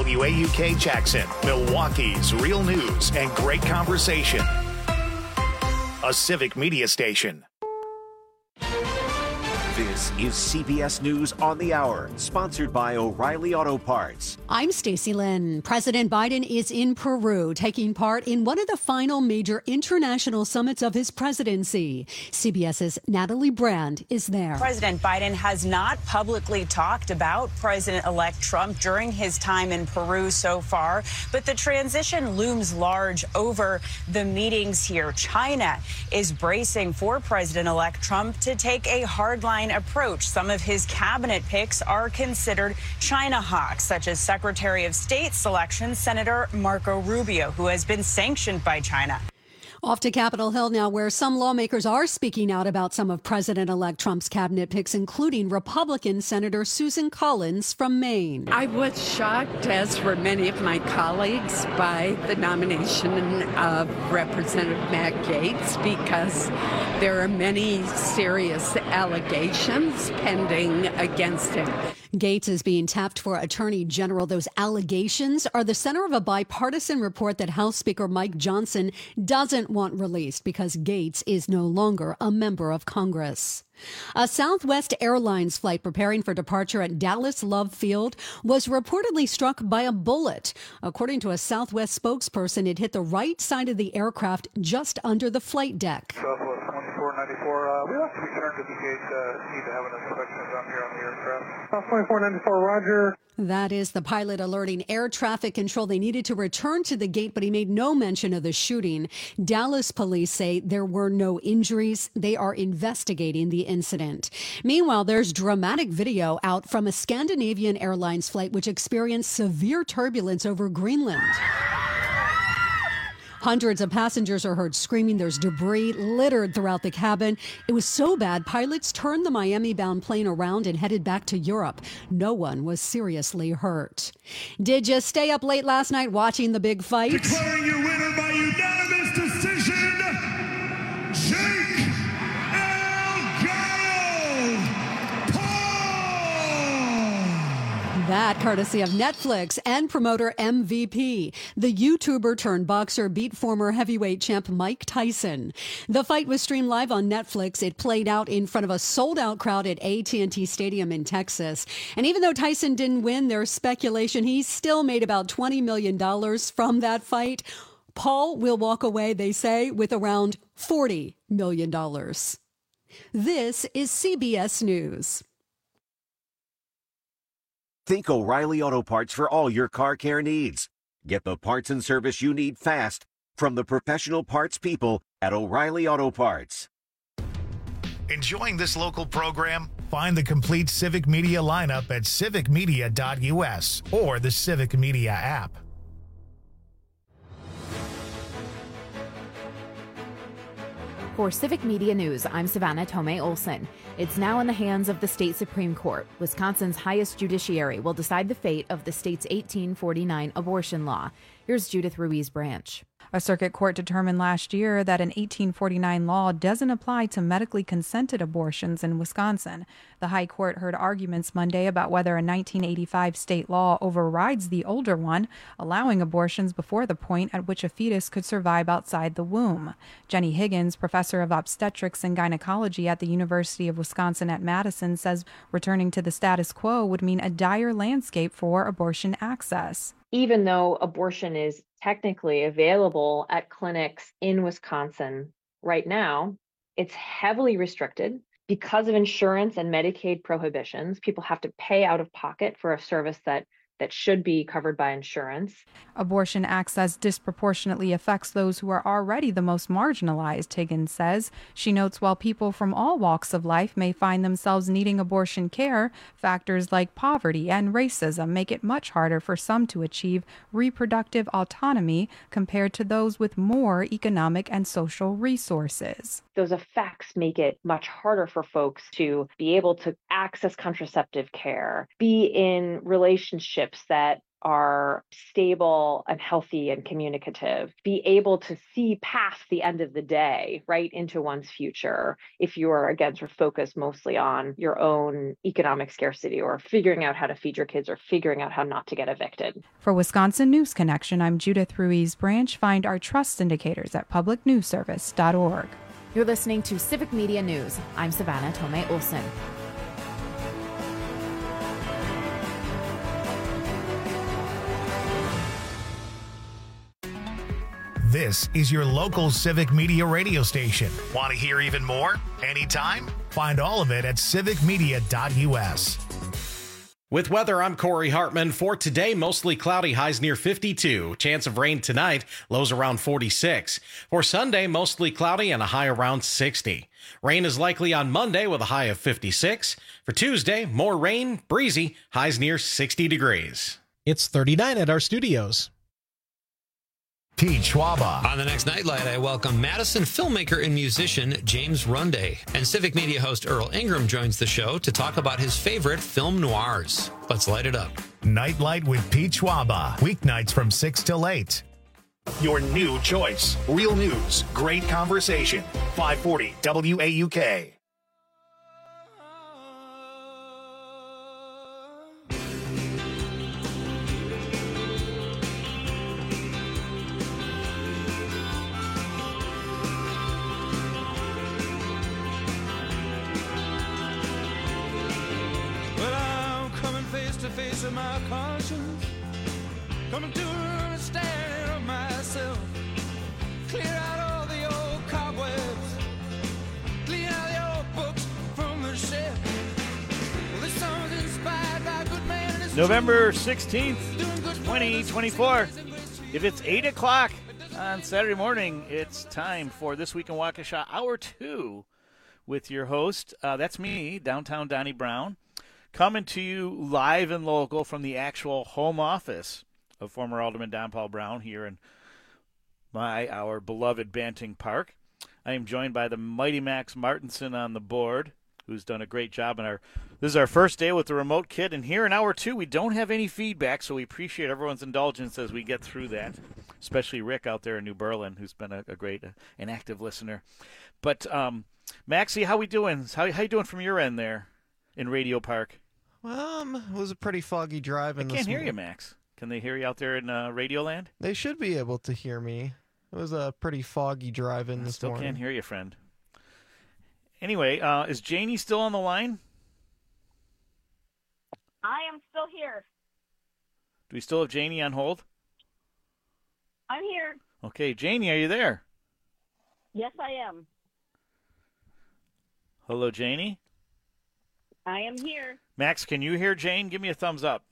WAUK Jackson, Milwaukee's real news and great conversation. A civic media station. This is CBS News on the Hour, sponsored by O'Reilly Auto Parts. I'm Stacey Lynn. President Biden is in Peru, taking part in one of the final major international summits of his presidency. CBS's Natalie Brand is there. President Biden has not publicly talked about President-elect Trump during his time in Peru so far, but the transition looms large over the meetings here. China is bracing for President-elect Trump to take a hardline approach. Some of his cabinet picks are considered China hawks, such as Secretary of State selection Senator Marco Rubio, who has been sanctioned by China. Off to Capitol Hill now, where some lawmakers are speaking out about some of President-elect Trump's cabinet picks, including Republican Senator Susan Collins from Maine. I was shocked, as were many of my colleagues, by the nomination of Representative Matt Gaetz, because there are many serious allegations pending against him. Gaetz is being tapped for Attorney General. Those allegations are the center of a bipartisan report that House Speaker Mike Johnson doesn't want released because Gaetz is no longer a member of Congress. A Southwest Airlines flight preparing for departure at Dallas Love Field was reportedly struck by a bullet. According to a Southwest spokesperson, it hit the right side of the aircraft just under the flight deck. Southwest 2494, we want to return to the gate, need to have an inspection done here on the aircraft. South 2494, roger. That is the pilot alerting air traffic control. They needed to return to the gate, but he made no mention of the shooting. Dallas police say there were no injuries. They are investigating the incident. Meanwhile, there's dramatic video out from a Scandinavian Airlines flight which experienced severe turbulence over Greenland. Hundreds of passengers are heard screaming. There's debris littered throughout the cabin. It was so bad, pilots turned the Miami-bound plane around and headed back to Europe. No one was seriously hurt. Did you stay up late last night watching the big fight? Declaring your winner by unanimous decision, Jake That courtesy of Netflix and promoter MVP. The YouTuber turned boxer beat former heavyweight champ Mike Tyson. The fight was streamed live on Netflix. It played out in front of a sold-out crowd at AT&T Stadium in Texas. And even though Tyson didn't win, there's speculation he still made about $20 million from that fight. Paul will walk away, they say, with around $40 million. This is CBS News. Think O'Reilly Auto Parts for all your car care needs. Get the parts and service you need fast from the professional parts people at O'Reilly Auto Parts. Enjoying this local program? Find the complete Civic Media lineup at civicmedia.us or the Civic Media app. For Civic Media News, I'm Savannah Tomei Olson. It's now in the hands of the state Supreme Court. Wisconsin's highest judiciary will decide the fate of the state's 1849 abortion law. Here's Judith Ruiz Branch. A circuit court determined last year that an 1849 law doesn't apply to medically consented abortions in Wisconsin. The High Court heard arguments Monday about whether a 1985 state law overrides the older one, allowing abortions before the point at which a fetus could survive outside the womb. Jenny Higgins, professor of obstetrics and gynecology at the University of Wisconsin at Madison, says returning to the status quo would mean a dire landscape for abortion access. Even though abortion is technically available at clinics in Wisconsin right now, it's heavily restricted because of insurance and Medicaid prohibitions. People have to pay out of pocket for a service that should be covered by insurance. Abortion access disproportionately affects those who are already the most marginalized, Higgins says. She notes while people from all walks of life may find themselves needing abortion care, factors like poverty and racism make it much harder for some to achieve reproductive autonomy compared to those with more economic and social resources. Those effects make it much harder for folks to be able to access contraceptive care, be in relationships that are stable and healthy and communicative, be able to see past the end of the day, right, into one's future, if you are, again, sort of focused mostly on your own economic scarcity or figuring out how to feed your kids or figuring out how not to get evicted. For Wisconsin News Connection, I'm Judith Ruiz Branch. Find our trust indicators at publicnewsservice.org. You're listening to Civic Media News. I'm Savannah Tomei Olson. This is your local Civic Media radio station. Want to hear even more? Anytime? Find all of it at civicmedia.us. With weather, I'm Corey Hartman. For today, mostly cloudy, highs near 52. Chance of rain tonight, lows around 46. For Sunday, mostly cloudy and a high around 60. Rain is likely on Monday with a high of 56. For Tuesday, more rain, breezy, highs near 60 degrees. It's 39 at our studios. Pete Schwaba. On the next Nightlight, I welcome Madison filmmaker and musician James Runde. And Civic Media host Earl Ingram joins the show to talk about his favorite film noirs. Let's light it up. Nightlight with Pete Schwaba. Weeknights from 6 till 8. Your new choice. Real news. Great conversation. 540 WAUK. Face of my conscience, coming to an understanding of myself, clear out all the old cobwebs, clean out the old books from the shelf. Well, this song's inspired by a good man and his November 16th, 2024. If it's 8 o'clock on Saturday morning, it's time for This Week in Waukesha, Hour 2, with your host, that's me, Downtown Donnie Brown. Coming to you live and local from the actual home office of former Alderman Don Paul Brown here in our beloved Banting Park. I am joined by the mighty Max Martinson on the board, who's done a great job. This is our first day with the remote kit, and here in Hour 2, we don't have any feedback, so we appreciate everyone's indulgence as we get through that, especially Rick out there in New Berlin, who's been a great and active listener. But, Maxie, how we doing? How you doing from your end there in Radio Park? It was a pretty foggy drive. I can't hear you, Max. Can they hear you out there in Radioland? They should be able to hear me. It was a pretty foggy drive in this morning. Still can't hear you, friend. Anyway, is Janie still on the line? I am still here. Do we still have Janie on hold? I'm here. Okay, Janie, are you there? Yes, I am. Hello, Janie? I am here. Max, can you hear Jane? Give me a thumbs up.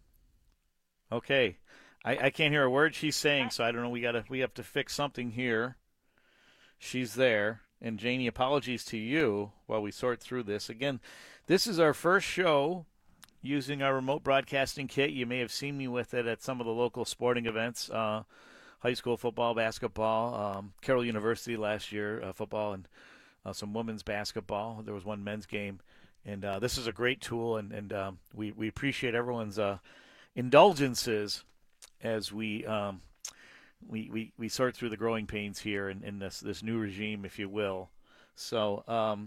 Okay. I can't hear a word she's saying, so I don't know. We have to fix something here. She's there. And Janie, apologies to you while we sort through this. Again, this is our first show using our remote broadcasting kit. You may have seen me with it at some of the local sporting events, high school football, basketball, Carroll University last year, football, and some women's basketball. There was one men's game. And this is a great tool, and we appreciate everyone's indulgences as we sort through the growing pains here in this new regime, if you will. So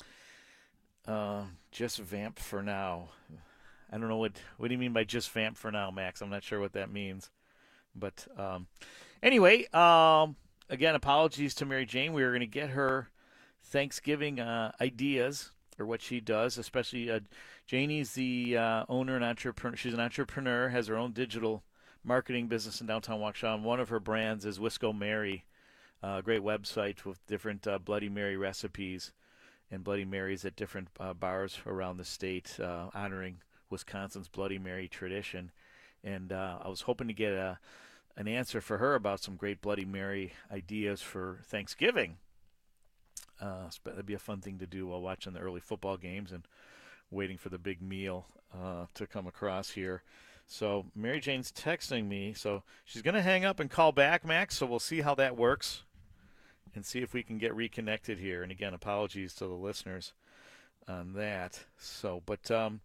just vamp for now. I don't know what do you mean by just vamp for now, Max? I'm not sure what that means. But anyway, again, apologies to Mary Jane. We were going to get her Thanksgiving ideas, or what she does, especially Janie's the owner and entrepreneur. She's an entrepreneur, has her own digital marketing business in downtown Waukesha. And one of her brands is Wisco Mary, a great website with different Bloody Mary recipes and Bloody Marys at different bars around the state, honoring Wisconsin's Bloody Mary tradition. And I was hoping to get an answer for her about some great Bloody Mary ideas for Thanksgiving. That'd be a fun thing to do while watching the early football games and waiting for the big meal to come across here. So Mary Jane's texting me, so she's going to hang up and call back, Max, so we'll see how that works and see if we can get reconnected here. And again, apologies to the listeners on that. So, but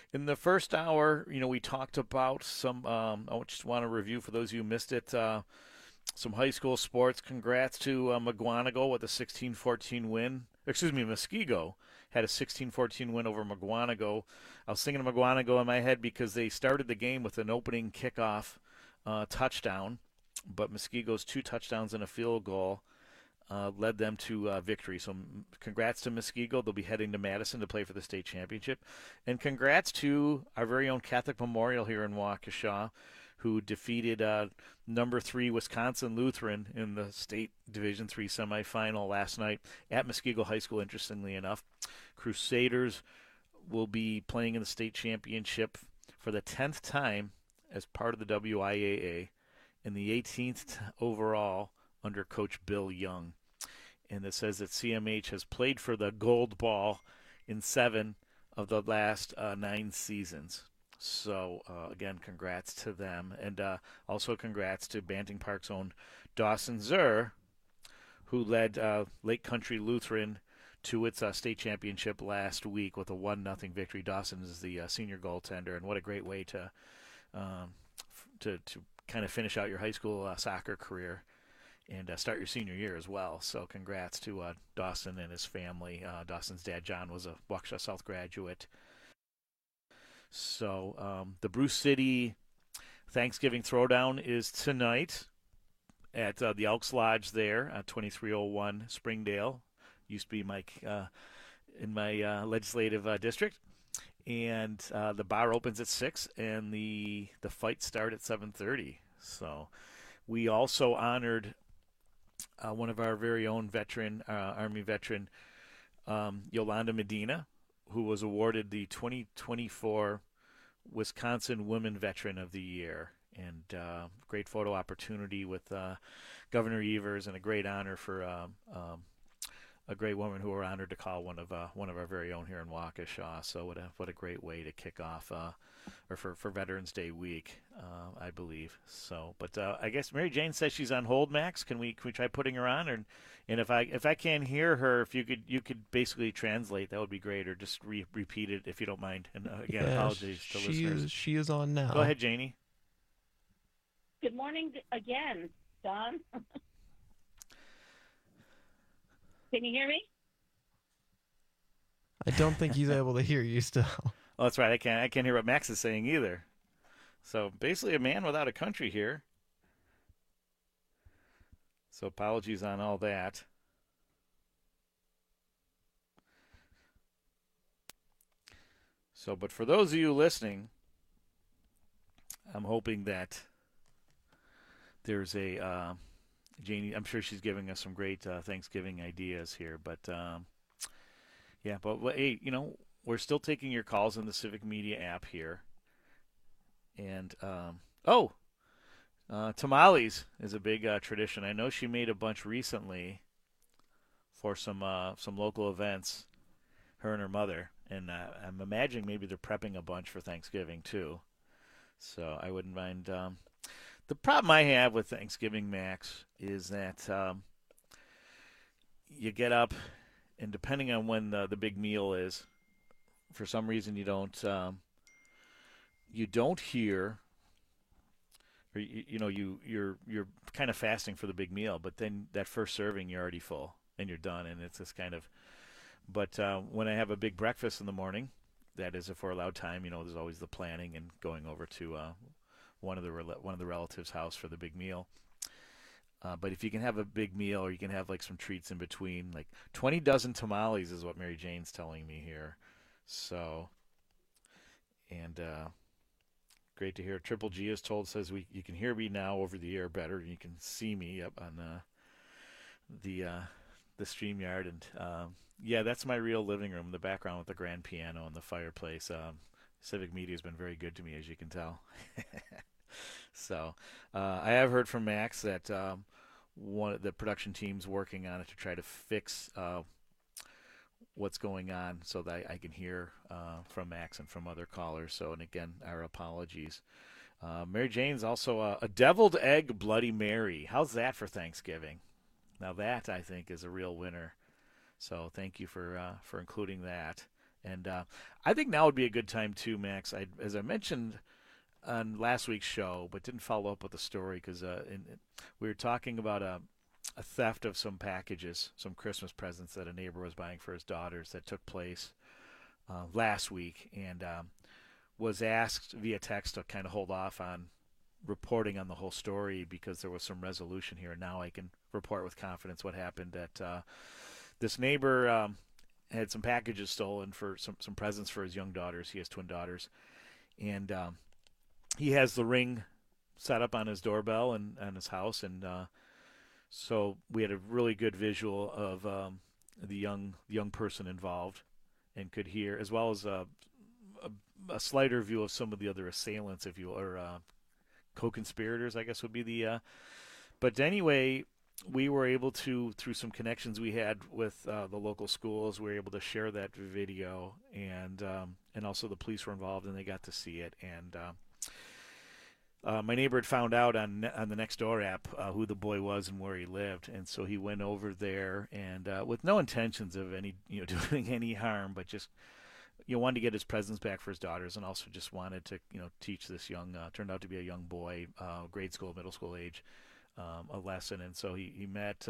In the first hour, we talked about some, I just want to review for those of you who missed it, some high school sports. Congrats to McGuanago with a 16-14 win. Muskego had a 16-14 win over McGuanago. I was thinking of McGuanago in my head because they started the game with an opening kickoff touchdown, but Muskego's 2 touchdowns and a field goal led them to victory. So congrats to Muskego. They'll be heading to Madison to play for the state championship. And congrats to our very own Catholic Memorial here in Waukesha, who defeated number 3 Wisconsin Lutheran in the state Division III semifinal last night at Muskego High School, interestingly enough. Crusaders will be playing in the state championship for the 10th time as part of the WIAA and the 18th overall under Coach Bill Young. And it says that CMH has played for the gold ball in 7 of the last 9 seasons. So, again, congrats to them. And also congrats to Banting Park's own Dawson Zur, who led Lake Country Lutheran to its state championship last week with a 1-0 victory. Dawson is the senior goaltender, and what a great way to kind of finish out your high school soccer career and start your senior year as well. So congrats to Dawson and his family. Dawson's dad, John, was a Waukesha South graduate. So the Bruce City Thanksgiving Throwdown is tonight at the Elks Lodge there at 2301 Springdale. Used to be in my legislative district. And the bar opens at 6 and the fights start at 7:30. So we also honored one of our very own veteran, Army veteran, Yolanda Medina, who was awarded the 2024 Wisconsin Women Veteran of the Year. And great photo opportunity with Governor Evers, and a great honor for a great woman who we're honored to call one of our very own here in Waukesha. So what a great way to kick off or for Veterans Day week, I believe. So, but I guess Mary Jane says she's on hold. Max, can we try putting her on? And if I can't hear her, if you could basically translate, that would be great, or just repeat it if you don't mind. And again, apologies to listeners. She is on now. Go ahead, Janie. Good morning again, Don. Can you hear me? I don't think he's able to hear you still. Oh, that's right. I can't hear what Max is saying either. So basically a man without a country here. So apologies on all that. So, but for those of you listening, I'm hoping that there's a Janie, I'm sure she's giving us some great Thanksgiving ideas here. But, yeah, but hey, we're still taking your calls in the Civic Media app here. And, tamales is a big tradition. I know she made a bunch recently for some local events, her and her mother. And I'm imagining maybe they're prepping a bunch for Thanksgiving, too. So I wouldn't mind. The problem I have with Thanksgiving, Max, is that you get up, and depending on when the big meal is, for some reason you don't hear, or you're kind of fasting for the big meal, but then that first serving you're already full and you're done, and it's this kind of. But when I have a big breakfast in the morning, that is if we're allowed time, there's always the planning and going over to one of the relatives' house for the big meal. But if you can have a big meal, or you can have like some treats in between, like 20 dozen tamales is what Mary Jane's telling me here. So, and great to hear. Triple G is told, says you can hear me now over the air better. You can see me up on the StreamYard, and yeah, that's my real living room in the background with the grand piano and the fireplace. Civic Media has been very good to me, as you can tell. So I have heard from Max that one of the production team's working on it to try to fix what's going on, so that I can hear from Max and from other callers. So, and again, our apologies. Mary Jane's also a deviled egg Bloody Mary. How's that for Thanksgiving? Now that, I think, is a real winner. So thank you for including that. And I think now would be a good time too, Max. As I mentioned on last week's show, but didn't follow up with the story because we were talking about a theft of some packages, some Christmas presents that a neighbor was buying for his daughters that took place last week, and was asked via text to kind of hold off on reporting on the whole story because there was some resolution here. Now I can report with confidence what happened. That this neighbor had some packages stolen for some presents for his young daughters. He has twin daughters, and he has the Ring set up on his doorbell and on his house, and so we had a really good visual of the young person involved, and could hear, as well as a slighter view of some of the other assailants, if you will, or co-conspirators, I guess would be the. But anyway, we were able to, through some connections we had with the local schools, we were able to share that video, and also the police were involved, and they got to see it. And my neighbor had found out on the Nextdoor app who the boy was and where he lived, and so he went over there, and with no intentions of any doing any harm, but just wanted to get his presents back for his daughters, and also just wanted to teach this young turned out to be a young boy, grade school, middle school age, a lesson. And so he met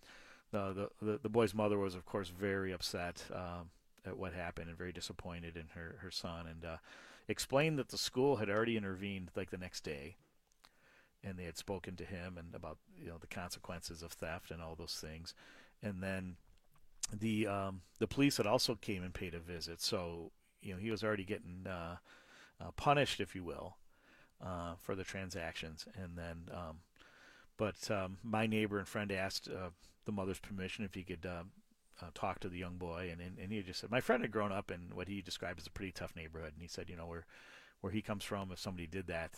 the boy's mother was, of course, very upset at what happened and very disappointed in her son, and explained that the school had already intervened like the next day, and they had spoken to him and about the consequences of theft and all those things. And then the police had also came and paid a visit, so he was already getting punished, if you will, for the transactions. And then but my neighbor and friend asked the mother's permission if he could talk to the young boy, and he just said, my friend had grown up in what he described as a pretty tough neighborhood, and he said, where he comes from, if somebody did that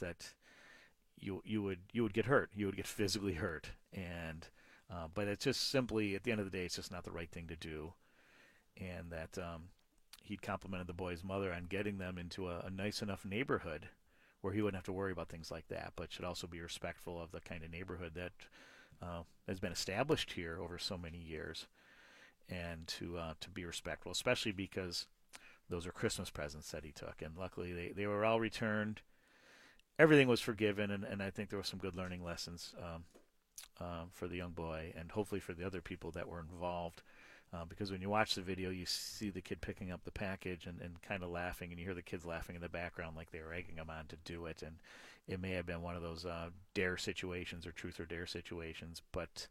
you would get hurt, you would get physically hurt, and but it's just simply, at the end of the day, it's just not the right thing to do. And that he'd complimented the boy's mother on getting them into a nice enough neighborhood where he wouldn't have to worry about things like that, but should also be respectful of the kind of neighborhood that has been established here over so many years, and to be respectful, especially because those are Christmas presents that he took. And luckily they were all returned. Everything was forgiven, and I think there were some good learning lessons for the young boy, and hopefully for the other people that were involved. Because when you watch the video, you see the kid picking up the package and kind of laughing, and you hear the kids laughing in the background like they were egging him on to do it. And it may have been one of those dare situations or truth or dare situations, but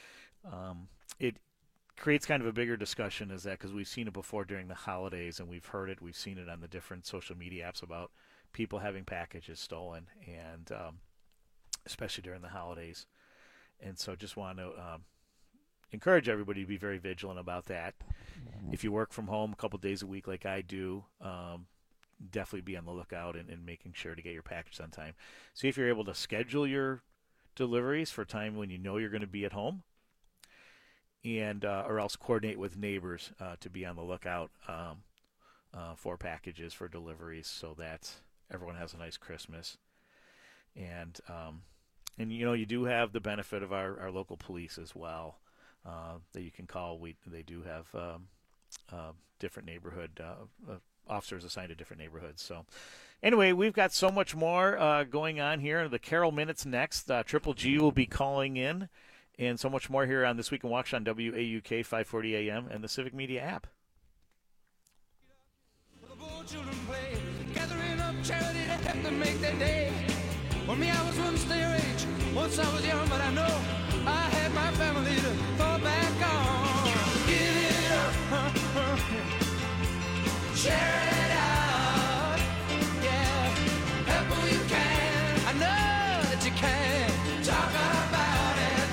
it creates kind of a bigger discussion, is that because we've seen it before during the holidays, and we've heard it, we've seen it on the different social media apps about people having packages stolen, and especially during the holidays. And so just want to encourage everybody to be very vigilant about that. If you work from home a couple days a week like I do, definitely be on the lookout and making sure to get your package on time. See if you're able to schedule your deliveries for a time when you know you're going to be at home, and or else coordinate with neighbors to be on the lookout for packages, for deliveries, so that everyone has a nice Christmas. And you do have the benefit of our local police as well, that you can call. They do have different neighborhood officers assigned to different neighborhoods. So anyway, we've got so much more going on here. The Carol Minutes next. Triple G will be calling in, and so much more here on This Week in Waukesha on WAUK 540 AM and the Civic Media app. Gathering up charity to help them make their day. For me, I was once their age. Once I was young, but I know I had my family to fall back on. Give it up, share it out, yeah. Help who you can. I know that you can. Talk about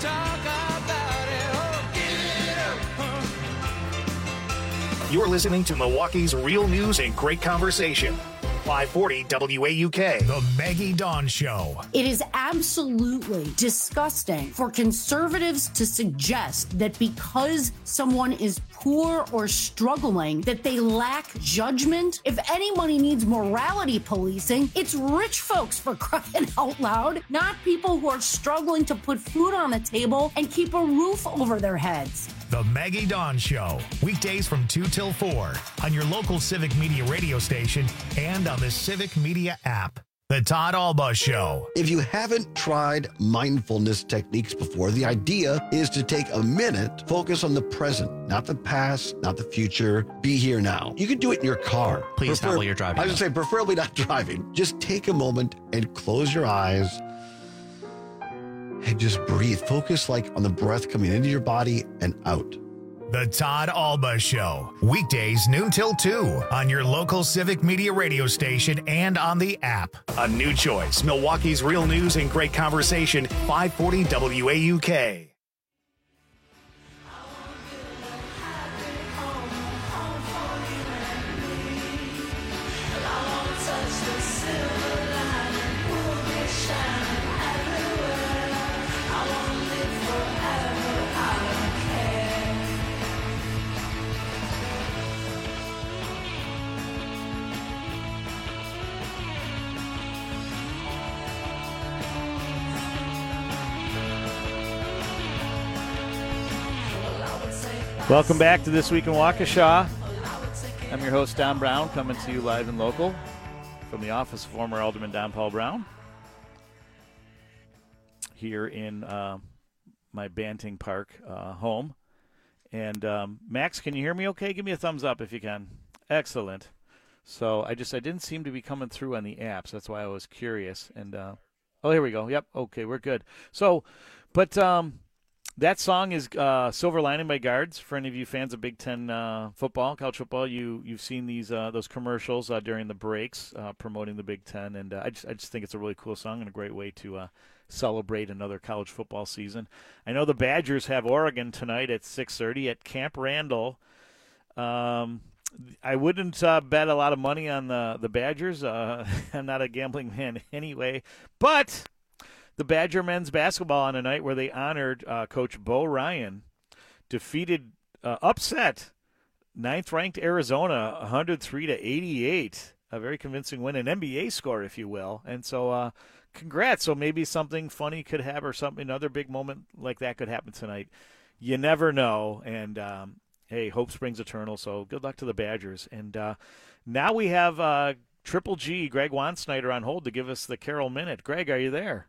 it. Oh, give it up. You're listening to Milwaukee's real news and great conversation. 540 WAUK. The Maggie Dawn Show. It is absolutely disgusting for conservatives to suggest that because someone is poor or struggling, that they lack judgment. If anybody needs morality policing, it's rich folks, for crying out loud, not people who are struggling to put food on the table and keep a roof over their heads. The Maggie Dawn Show, weekdays from 2 till 4 on your local Civic Media radio station and on the Civic Media app. The Todd Alba Show. If you haven't tried mindfulness techniques before, the idea is to take a minute, focus on the present, not the past, not the future. Be here now. You can do it in your car. Please not while you're driving. I was going to say, preferably not driving. Just take a moment and close your eyes and just breathe. Focus like on the breath coming into your body and out. The Todd Alba Show, weekdays noon till 2 on your local Civic Media radio station and on the app. A new choice, Milwaukee's real news and great conversation, 540 WAUK. Welcome back to This Week in Waukesha. I'm your host, Don Brown, coming to you live and local from the office of former Alderman Don Paul Brown here in my Banting Park home. And Max, can you hear me okay? Give me a thumbs up if you can. Excellent. So I didn't seem to be coming through on the apps. That's why I was curious. And oh, here we go. Yep. Okay, we're good. So, but that song is Silver Lining by Guards. For any of you fans of Big Ten football, college football, you've seen these those commercials during the breaks promoting the Big Ten, and I just think it's a really cool song and a great way to celebrate another college football season. I know the Badgers have Oregon tonight at 6:30 at Camp Randall. I wouldn't bet a lot of money on the Badgers. I'm not a gambling man anyway, but the Badger men's basketball on a night where they honored Coach Bo Ryan, upset ninth-ranked Arizona 103-88. A very convincing win, an NBA score, if you will. And so congrats. So maybe something funny could happen or another big moment like that could happen tonight. You never know. And, hey, hope springs eternal. So good luck to the Badgers. And now we have Triple G, Greg Wansnyder, on hold to give us the Carroll Minute. Greg, are you there?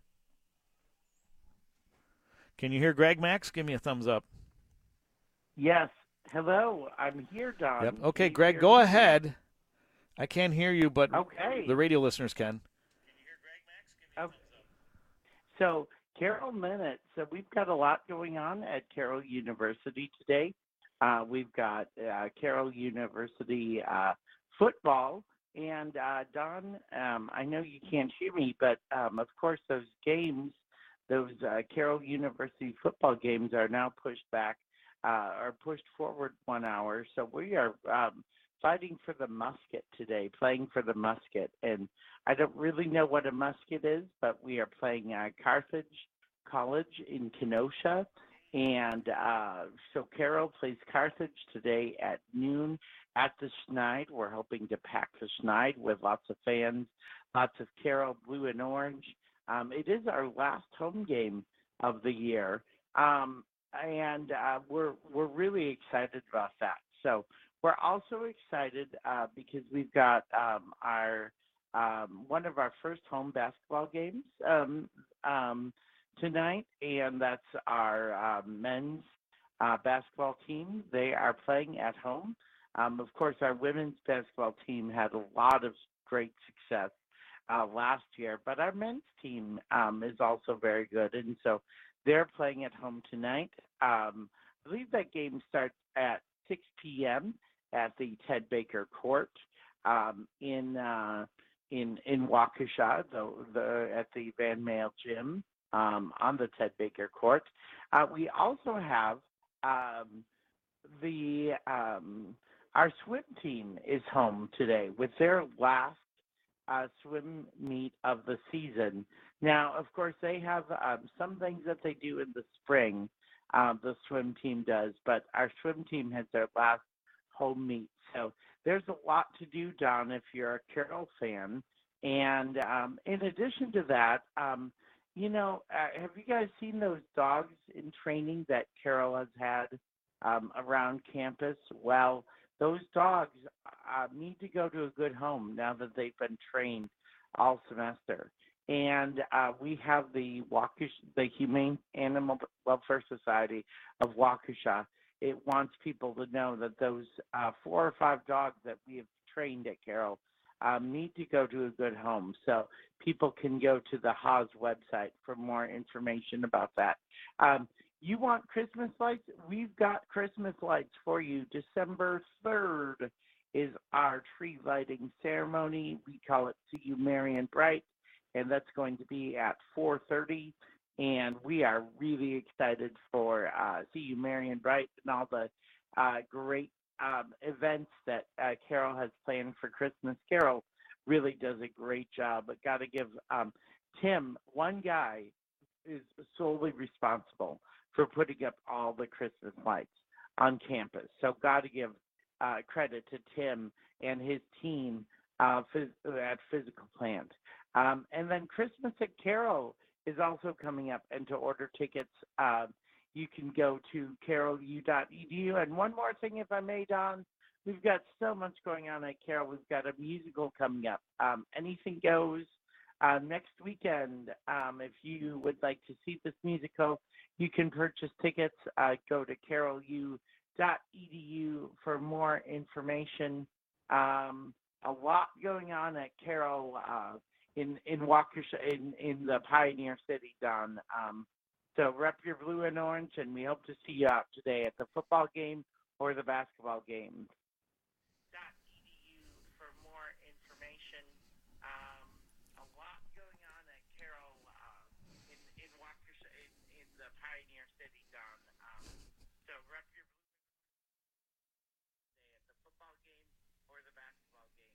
Can you hear Greg, Max? Give me a thumbs up. Yes. Hello. I'm here, Don. Yep. Okay, Greg, go ahead. I can't hear you, but okay. The radio listeners can. Can you hear Greg, Max? Give me a thumbs up. So, Carroll Minute. So we've got a lot going on at Carroll University today. We've got Carroll University football. And, Don, I know you can't hear me, but, of course, those games, those Carroll University football games are now pushed back, are pushed forward 1 hour. So we are fighting for the musket today, playing for the musket. And I don't really know what a musket is, but we are playing Carthage College in Kenosha. And so Carroll plays Carthage today at noon at the Schneid. We're hoping to pack the Schneid with lots of fans, lots of Carroll blue and orange. It is our last home game of the year, and we're really excited about that. So we're also excited because we've got our one of our first home basketball games tonight, and that's our men's basketball team. They are playing at home. Of course, our women's basketball team had a lot of great success last year, but our men's team is also very good, and so they're playing at home tonight. I believe that game starts at 6 p.m. at the Ted Baker Court in Waukesha, at the Van Male Gym on the Ted Baker Court. We also have our swim team is home today with their last swim meet of the season. Now, of course, they have some things that they do in the spring, the swim team does, but our swim team has their last home meet. So there's a lot to do, Don, if you're a Carroll fan. And in addition to that, have you guys seen those dogs in training that Carroll has had around campus. Well, those dogs need to go to a good home now that they've been trained all semester. And we have the Humane Animal Welfare Society of Waukesha. It wants people to know that those 4 or 5 dogs that we have trained at Carroll need to go to a good home. So people can go to the Haas website for more information about that. You want Christmas lights? We've got Christmas lights for you. December 3rd is our tree lighting ceremony. We call it See You Merry and Bright, and that's going to be at 4:30. And we are really excited for See You Merry and Bright and all the great events that Carroll has planned for Christmas. Carroll really does a great job, but got to give Tim, one guy, is solely responsible for putting up all the Christmas lights on campus. So got to give credit to Tim and his team at Physical Plant. And then Christmas at Carroll is also coming up, and to order tickets, you can go to carrollu.edu. And one more thing, if I may, Don, we've got so much going on at Carroll. We've got a musical coming up. Anything Goes. Next weekend, if you would like to see this musical, you can purchase tickets. Go to carrollu.edu for more information. A lot going on at Carroll in Waukesha, in the Pioneer City, Don. So rep your blue and orange, and we hope to see you out today at the football game or the basketball game. .edu for more information. A lot going on at Carroll in Waukesha, in the Pioneer City, Don. So rep your blue today at the football game or the basketball game.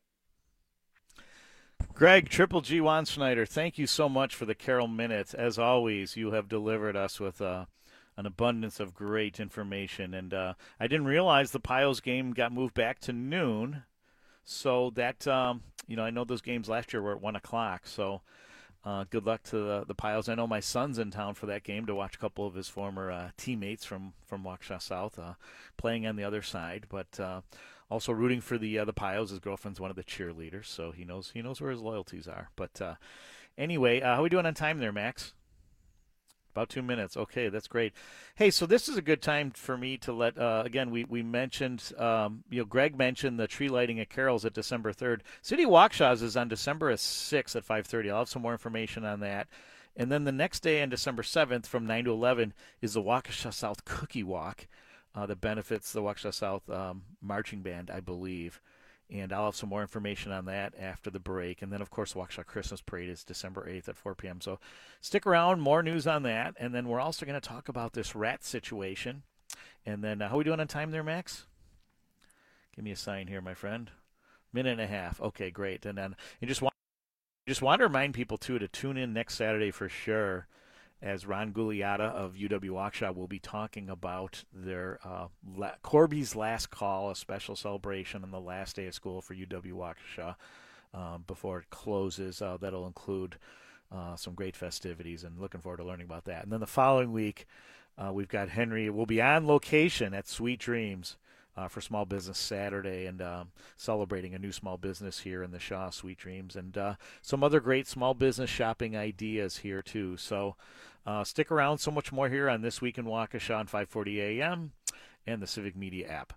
Greg, Triple G Wansnyder, thank you so much for the Carroll Minute. As always, you have delivered us with an abundance of great information. And I didn't realize the Pios game got moved back to noon. So that, I know those games last year were at 1 o'clock. So good luck to the Pios. I know my son's in town for that game to watch a couple of his former teammates from Waukesha South playing on the other side. But also rooting for the Pios. His girlfriend's one of the cheerleaders, so he knows where his loyalties are. But anyway, how are we doing on time there, Max? About 2 minutes. Okay, that's great. Hey, so this is a good time for me to let, again, we mentioned, Greg mentioned the tree lighting at Carroll's at December 3rd. City Waukesha's is on December 6th at 5:30. I'll have some more information on that. And then the next day on December 7th from 9 to 11 is the Waukesha South Cookie Walk that benefits the Waukesha South Marching Band, I believe. And I'll have some more information on that after the break. And then, of course, Waukesha Christmas Parade is December 8th at 4 p.m. So stick around, more news on that. And then we're also going to talk about this rat situation. And then how are we doing on time there, Max? Give me a sign here, my friend. Minute and a half. Okay, great. And then you just want to remind people, too, to tune in next Saturday for sure, as Ron Gugliotta of UW Waukesha will be talking about their Corby's Last Call, a special celebration on the last day of school for UW Waukesha before it closes. That'll include some great festivities, and looking forward to learning about that. And then the following week, we've got Henry. We'll be on location at Sweet Dreams for Small Business Saturday, and celebrating a new small business here in the Shaw, Sweet Dreams, and some other great small business shopping ideas here too. So stick around, so much more here on This Week in Waukesha on 540 AM and the Civic Media app.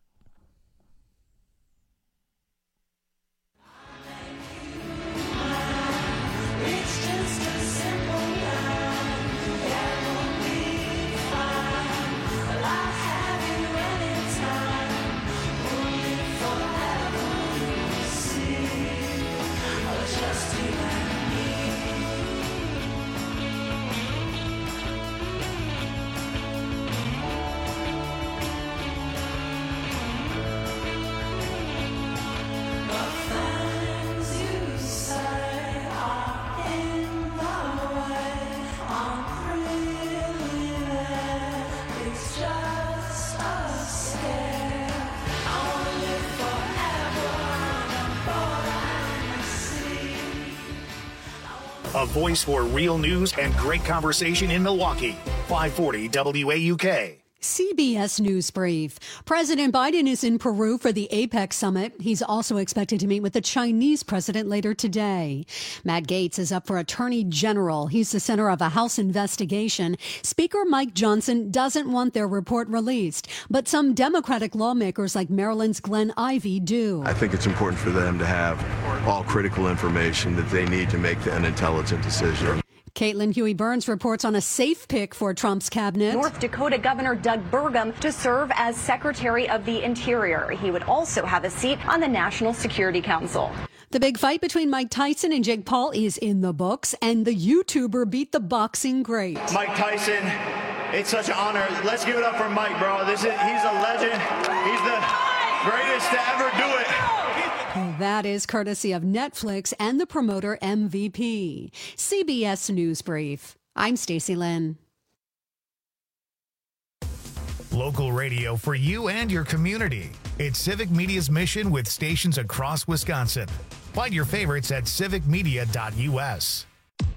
A voice for real news and great conversation in Milwaukee. 540 WAUK. CBS News Brief. President Biden is in Peru for the APEC summit. He's also expected to meet with the Chinese president later today. Matt Gaetz is up for Attorney General. He's the center of a House investigation. Speaker Mike Johnson doesn't want their report released, but some Democratic lawmakers like Maryland's Glenn Ivey do. I think it's important for them to have all critical information that they need to make an intelligent decision. Caitlin Huey-Burns reports on a safe pick for Trump's cabinet. North Dakota Governor Doug Burgum to serve as Secretary of the Interior. He would also have a seat on the National Security Council. The big fight between Mike Tyson and Jake Paul is in the books, and the YouTuber beat the boxing great. Mike Tyson, it's such an honor. Let's give it up for Mike, bro. He's a legend. He's the greatest to ever do it. That is courtesy of Netflix and the promoter MVP. CBS News Brief. I'm Stacey Lynn. Local radio for you and your community. It's Civic Media's mission with stations across Wisconsin. Find your favorites at civicmedia.us.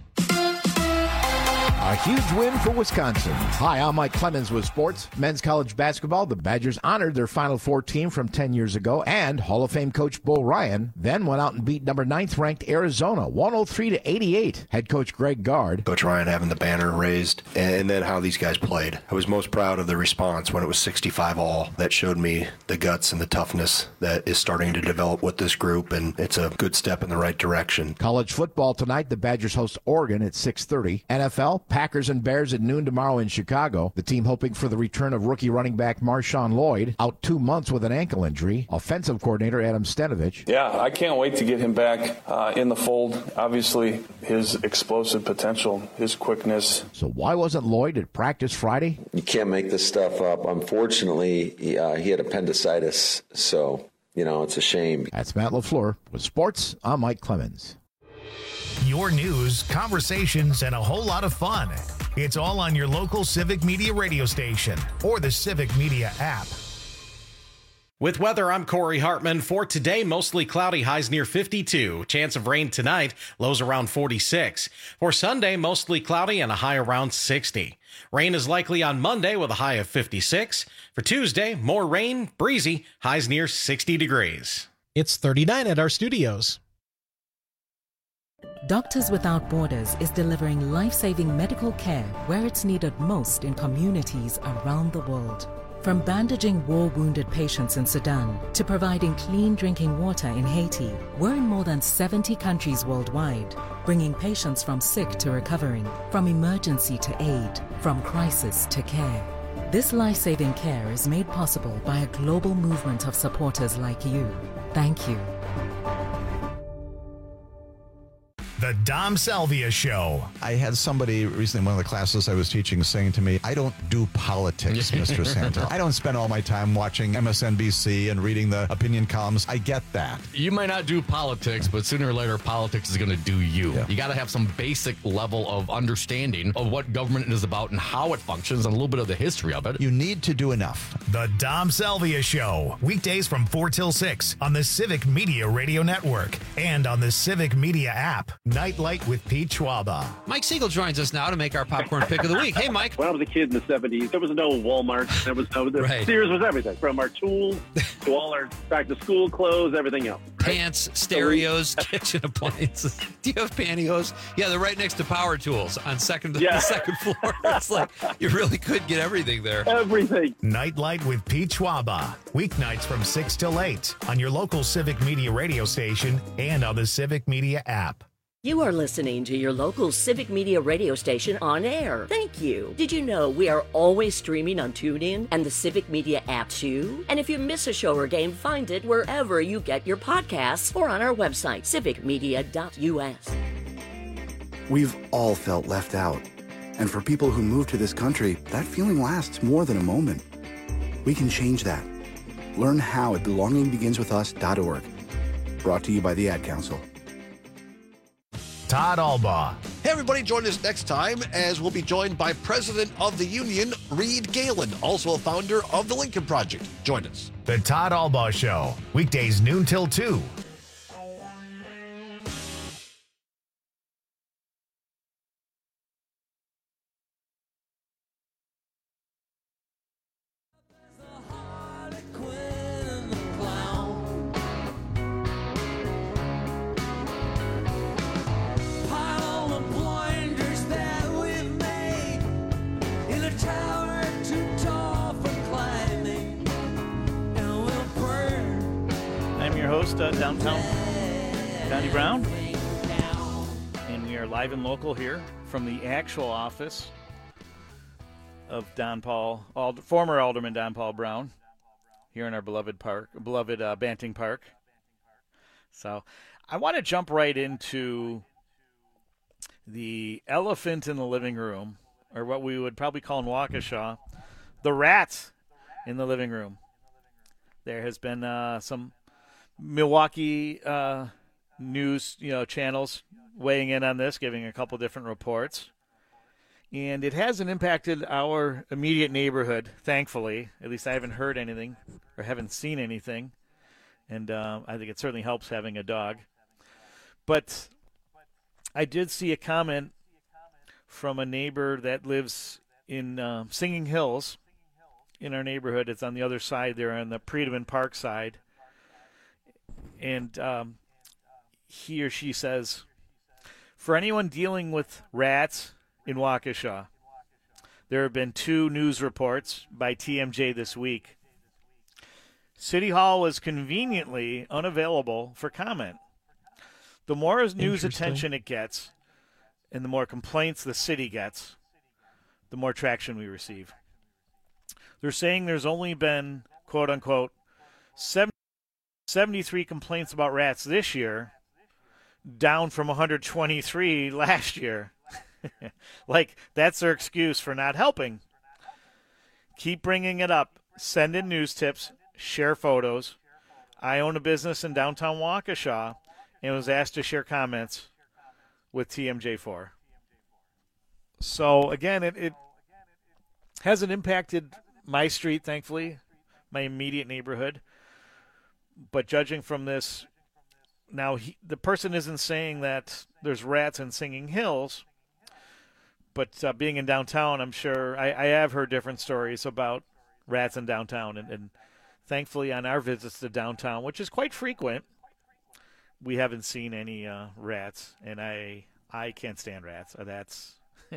A huge win for Wisconsin. Hi, I'm Mike Clemens with sports. Men's college basketball, the Badgers honored their Final Four team from 10 years ago, and Hall of Fame coach Bo Ryan then went out and beat number 9th ranked Arizona, 103-88. Head coach Greg Gard. Coach Ryan having the banner raised, and then how these guys played. I was most proud of the response when it was 65-all. That showed me the guts and the toughness that is starting to develop with this group, and it's a good step in the right direction. College football tonight, the Badgers host Oregon at 6:30. NFL, Packers and Bears at noon tomorrow in Chicago. The team hoping for the return of rookie running back Marshawn Lloyd, out 2 months with an ankle injury. Offensive coordinator Adam Stenovich. Yeah, I can't wait to get him back in the fold. Obviously, his explosive potential, his quickness. So why wasn't Lloyd at practice Friday? You can't make this stuff up. Unfortunately, he had appendicitis, so, it's a shame. That's Matt LaFleur. With sports, I'm Mike Clemens. Your news, conversations, and a whole lot of fun. It's all on your local Civic Media radio station or the Civic Media app. With weather, I'm Corey Hartman. For today, mostly cloudy, highs near 52. Chance of rain tonight, lows around 46. For Sunday, mostly cloudy and a high around 60. Rain is likely on Monday with a high of 56. For Tuesday, more rain, breezy, highs near 60 degrees. It's 39 at our studios. Doctors Without Borders is delivering life-saving medical care where it's needed most in communities around the world. From bandaging war-wounded patients in Sudan to providing clean drinking water in Haiti, we're in more than 70 countries worldwide, bringing patients from sick to recovering, from emergency to aid, from crisis to care. This life-saving care is made possible by a global movement of supporters like you. Thank you. The Dom Salvia Show. I had somebody recently in one of the classes I was teaching saying to me, I don't do politics, Mr. Santa. I don't spend all my time watching MSNBC and reading the opinion columns. I get that. You might not do politics, but sooner or later, politics is going to do you. Yeah. You got to have some basic level of understanding of what government is about and how it functions and a little bit of the history of it. You need to do enough. The Dom Salvia Show. Weekdays from 4 till 6 on the Civic Media Radio Network and on the Civic Media app. Nightlight with Pete Schwaba. Mike Siegel joins us now to make our popcorn pick of the week. Hey, Mike. When I was a kid in the 70s, there was no Walmart. There was no right. Sears was everything, from our tools to all our back-to-school clothes, everything else. Right? Pants, stereos, kitchen appliances. Do you have pantyhose? Yeah, they're right next to power tools on the second floor. It's like you really could get everything there. Everything. Nightlight with Pete Schwaba. Weeknights from 6 till 8 on your local Civic Media radio station and on the Civic Media app. You are listening to your local Civic Media radio station on air. Thank you. Did you know we are always streaming on TuneIn and the Civic Media app too? And if you miss a show or game, find it wherever you get your podcasts or on our website, civicmedia.us. We've all felt left out. And for people who move to this country, that feeling lasts more than a moment. We can change that. Learn how at belongingbeginswithus.org. Brought to you by the Ad Council. Todd Albaugh. Hey, everybody, join us next time as we'll be joined by President of the Union, Reed Galen, also a founder of the Lincoln Project. Join us. The Todd Albaugh Show. Weekdays noon till 2. host, Downtown Donnie Brown. And we are live and local here from the actual office of former Alderman Don Paul Brown, here in our beloved Banting Park. So I want to jump right into the elephant in the living room, or what we would probably call in Waukesha, the rats in the living room. There has been some Milwaukee news channels weighing in on this, giving a couple different reports. And it hasn't impacted our immediate neighborhood, thankfully. At least I haven't heard anything or haven't seen anything. And I think it certainly helps having a dog. But I did see a comment from a neighbor that lives in Singing Hills in our neighborhood. It's on the other side there, on the Priedemann Park side. And he or she says, for anyone dealing with rats in Waukesha, there have been 2 news reports by TMJ this week. City Hall is conveniently unavailable for comment. The more news attention it gets and the more complaints the city gets, the more traction we receive. They're saying there's only been, quote unquote, 73 complaints about rats this year, down from 123 last year. Like, that's their excuse for not helping. Keep bringing it up. Send in news tips. Share photos. I own a business in downtown Waukesha and was asked to share comments with TMJ4. So, again, it hasn't impacted my street, thankfully, my immediate neighborhood. But judging from this, now the person isn't saying that there's rats in Singing Hills, but being in downtown, I'm sure I have heard different stories about rats in downtown. And thankfully, on our visits to downtown, which is quite frequent, we haven't seen any rats. And I can't stand rats. That's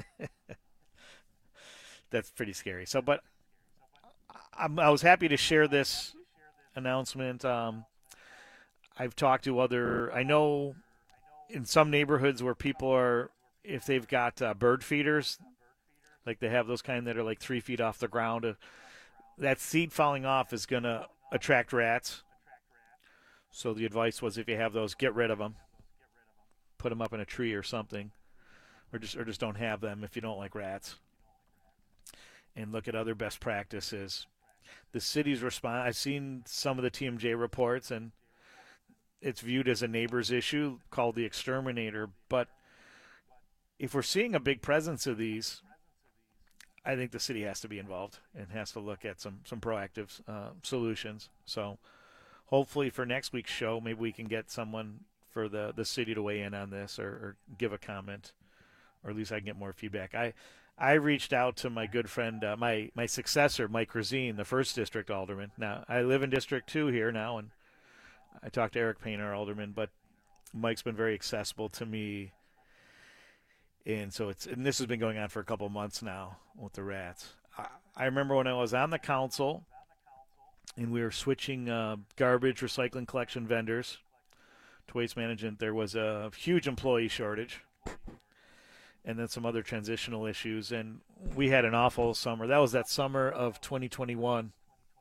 that's pretty scary. So, but I was happy to share this announcement. I've talked to I know in some neighborhoods where people are, if they've got bird feeders, like they have those kind that are like 3 feet off the ground, that seed falling off is going to attract rats. So the advice was, if you have those, get rid of them. Put them up in a tree or something, or just don't have them if you don't like rats. And look at other best practices. The city's response, I've seen some of the TMJ reports, and it's viewed as a neighbor's issue called the exterminator. But if we're seeing a big presence of these, I think the city has to be involved and has to look at some proactive solutions. So hopefully for next week's show, maybe we can get someone for the city to weigh in on this or give a comment, or at least I can get more feedback. I reached out to my good friend, my successor, Mike Razine, the 1st District Alderman. Now, I live in District 2 here now, and I talked to Eric Payne, our Alderman, but Mike's been very accessible to me. And so and this has been going on for a couple of months now with the rats. I remember when I was on the council and we were switching garbage recycling collection vendors to Waste Management, there was a huge employee shortage and then some other transitional issues. And we had an awful summer. That was that summer of 2021.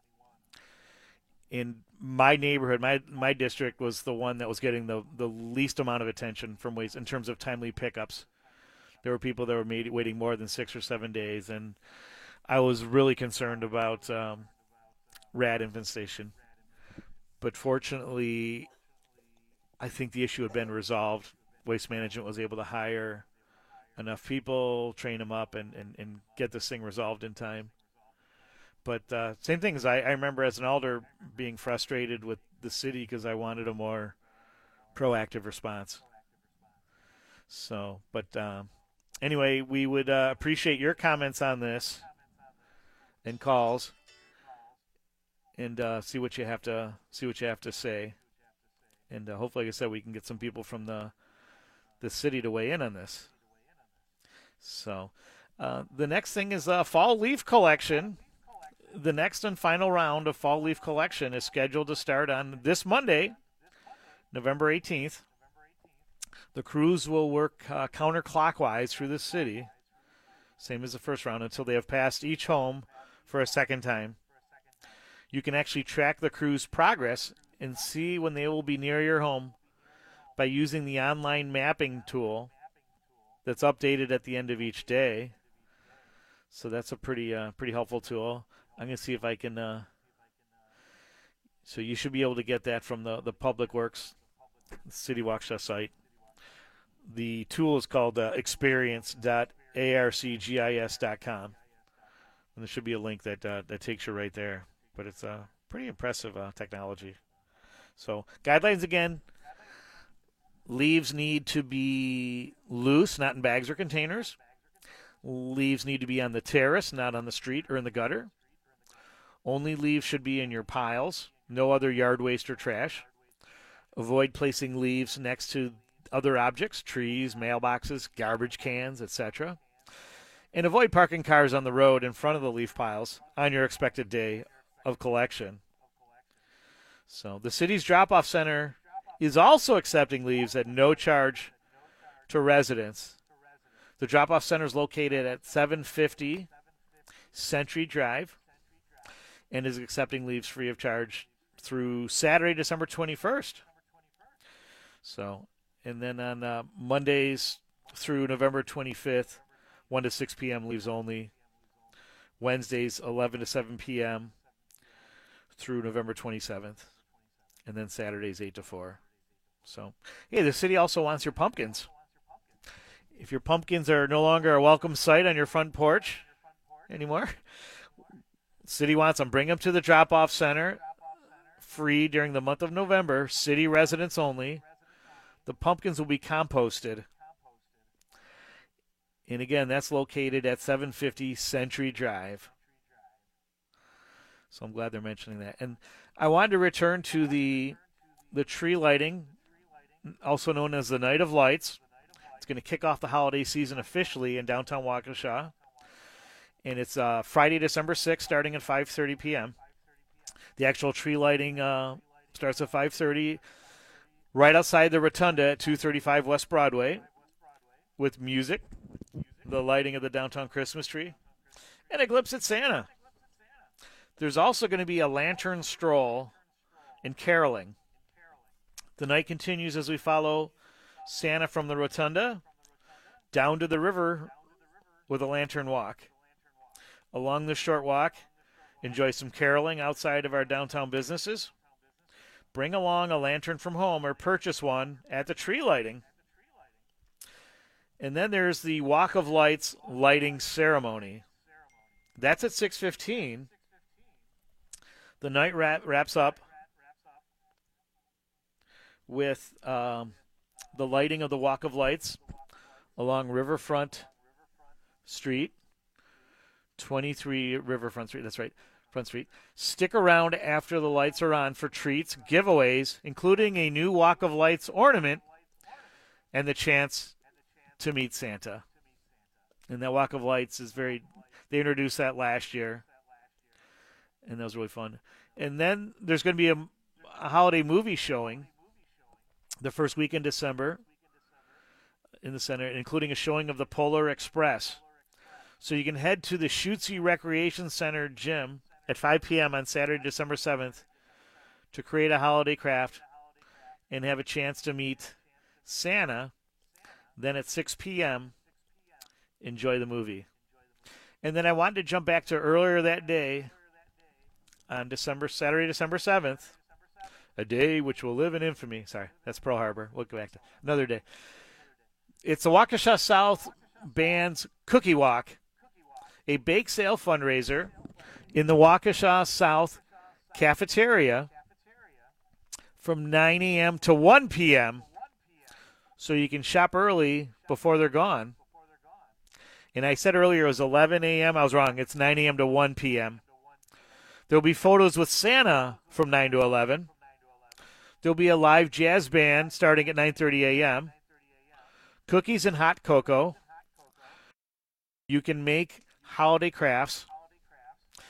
In my neighborhood, my district was the one that was getting the least amount of attention from waste in terms of timely pickups. There were people that were waiting more than 6 or 7 days, and I was really concerned about rat infestation. But fortunately, I think the issue had been resolved. Waste Management was able to hire enough people, train them up, and get this thing resolved in time. But same thing as I remember as an alder being frustrated with the city because I wanted a more proactive response. So, but anyway, we would appreciate your comments on this and calls, and see what you have to say, and hopefully, like I said, we can get some people from the city to weigh in on this. So, the next thing is fall leaf collection. The next and final round of fall leaf collection is scheduled to start on this Monday, November 18th. The crews will work counterclockwise through the city, same as the first round, until they have passed each home for a second time. You can actually track the crew's progress and see when they will be near your home by using the online mapping tool that's updated at the end of each day. So that's a pretty helpful tool. I'm going to see if I can. So you should be able to get that from the Public Works City Waukesha site. The tool is called experience.arcgis.com. And there should be a link that takes you right there. But it's a pretty impressive technology. So guidelines again. Leaves need to be loose, not in bags or containers. Leaves need to be on the terrace, not on the street or in the gutter. Only leaves should be in your piles. No other yard waste or trash. Avoid placing leaves next to other objects, trees, mailboxes, garbage cans, etc. And avoid parking cars on the road in front of the leaf piles on your expected day of collection. So the city's drop-off center is also accepting leaves at no charge to residents. The drop-off center is located at 750 Century Drive and is accepting leaves free of charge through Saturday, December 21st. So, and then on Mondays through November 25th, 1 to 6 p.m. leaves only. Wednesdays, 11 to 7 p.m. through November 27th. And then Saturdays, 8 to 4. So, hey, the city also wants your pumpkins. If your pumpkins are no longer a welcome sight on your front porch anymore, city wants them. Bring them to the drop-off center, free during the month of November, city residents only. The pumpkins will be composted. And again, that's located at 750 Century Drive. So I'm glad they're mentioning that. And I wanted to return to the tree lighting, also known as the Night of Lights. It's going to kick off the holiday season officially in downtown Waukesha. And it's Friday, December 6th, starting at 5:30 p.m. The actual tree lighting starts at 5:30 right outside the Rotunda at 235 West Broadway with music, the lighting of the downtown Christmas tree, and a glimpse at Santa. There's also going to be a lantern stroll and caroling. The night continues as we follow Santa from the Rotunda down to the river with a lantern walk. Along the short walk, enjoy some caroling outside of our downtown businesses. Bring along a lantern from home or purchase one at the tree lighting. And then there's the Walk of Lights lighting ceremony. That's at 6:15. The night wraps up with the lighting of the Walk of Lights along Riverfront Street, 23 Riverfront Street, that's right, Front Street. Stick around after the lights are on for treats, giveaways, including a new Walk of Lights ornament and the chance to meet Santa. And that Walk of Lights is they introduced that last year, and that was really fun. And then there's going to be a holiday movie showing the first week in December in the center, including a showing of the Polar Express. So you can head to the Schutze Recreation Center gym at 5 p.m. on Saturday, December 7th to create a holiday craft and have a chance to meet Santa. Then at 6 p.m., enjoy the movie. And then I wanted to jump back to earlier that day on Saturday, December 7th, a day which will live in infamy. Sorry, that's Pearl Harbor. We'll go back to another day. It's the Waukesha South Band's Cookie Walk, a bake sale fundraiser in the Waukesha South cafeteria from 9 a.m. to 1 p.m. so you can shop early before they're gone. And I said earlier it was 11 a.m. I was wrong. It's 9 a.m. to 1 p.m. There'll be photos with Santa from 9 to 11. There'll be a live jazz band starting at 9:30 a.m. Cookies and hot cocoa. You can make holiday crafts.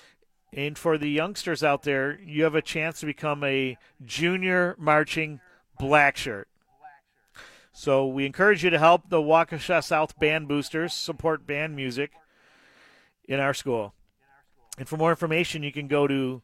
And for the youngsters out there, you have a chance to become a junior marching black shirt. So we encourage you to help the Waukesha South Band Boosters support band music in our school. And for more information, you can go to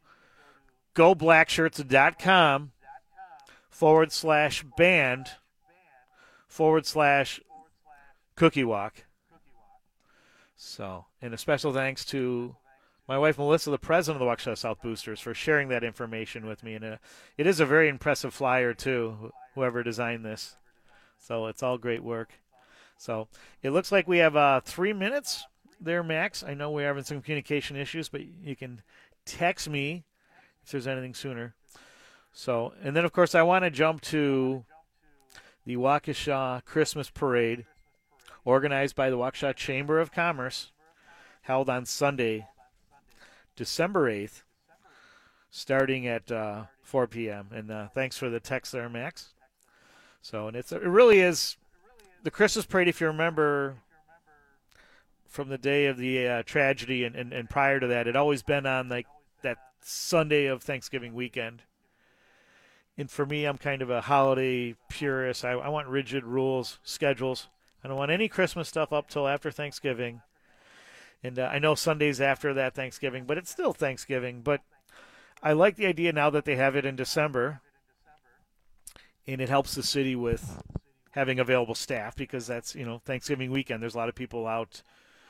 goblackshirts.com/band/Cookie Walk. So, and a special thanks to my wife, Melissa, the president of the Waukesha South Boosters, for sharing that information with me. And it is a very impressive flyer, too, whoever designed this. So it's all great work. So it looks like we have 3 minutes there, Max. I know we're having some communication issues, but you can text me if there's anything sooner. So, and then, of course, I want to jump to the Waukesha Christmas Parade, organized by the Waukesha Chamber of Commerce, held on Sunday, December 8th, starting at 4 p.m. And thanks for the text there, Max. So, and it really is the Christmas Parade, if you remember, from the day of the tragedy and prior to that, it always been on like that Sunday of Thanksgiving weekend. And for me, I'm kind of a holiday purist. I want rigid rules, schedules. I don't want any Christmas stuff up till after Thanksgiving. And I know Sunday's after that Thanksgiving, but it's still Thanksgiving. But I like the idea now that they have it in December. And it helps the city with having available staff because that's, Thanksgiving weekend. There's a lot of people out,